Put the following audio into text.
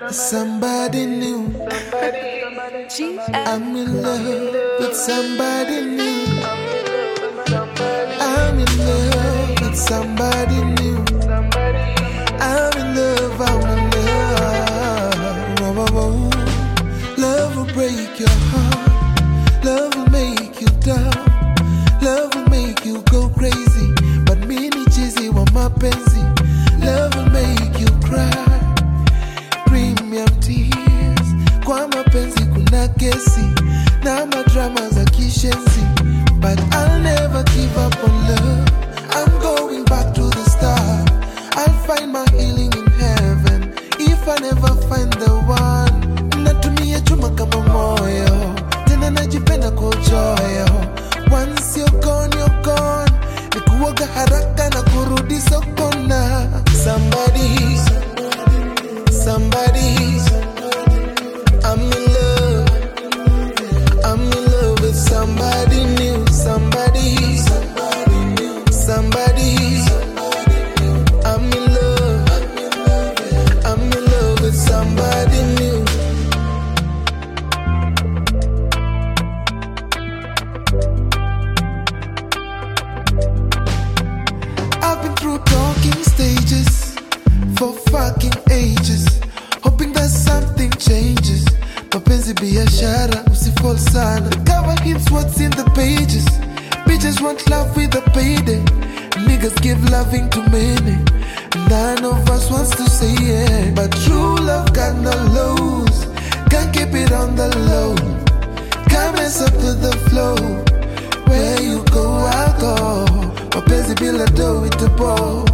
Somebody new. I'm in love with somebody new. I'm in love with somebody new. I'm in love, I'm in love. Love will break your heart. Love will make you down. Love will make you go crazy. But me ni chizi wa mapenzi. Love will make you cry. Premium tears. Kwa mapenzi kuna kesi. Na madrama za kishenzi. But I'll never give up on love. I'm going back to the start. I'll find my healing in heaven. If I never find the one. Natumia chuma kama moyo. Tena najipenda kwa uchoyo. Once you're gone. Nikuoga haraka na kurudi sokona. Somebody. I'm in love. I'm in love with somebody new. Somebody. I'm in love. I'm in love with somebody new. I've been through talking stages for fucking ages, hoping that something changes. Mapenzi biashara, usifall sana. The cover hits what's in the pages. Bitches want love with a payday. Niggas give loving to many. None of us wants to say it, but true love got no lows. Can't keep it on the low. Can't mess up to the flow. Where you go, I'll go. Mapenzi bila dough with the ball.